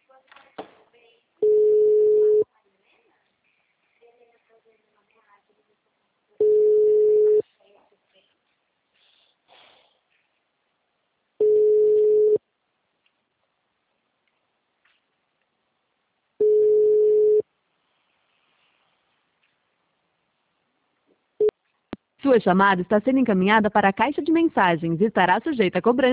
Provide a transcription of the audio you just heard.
Sua chamada está sendo encaminhada para a caixa de mensagens e estará sujeita a cobrança.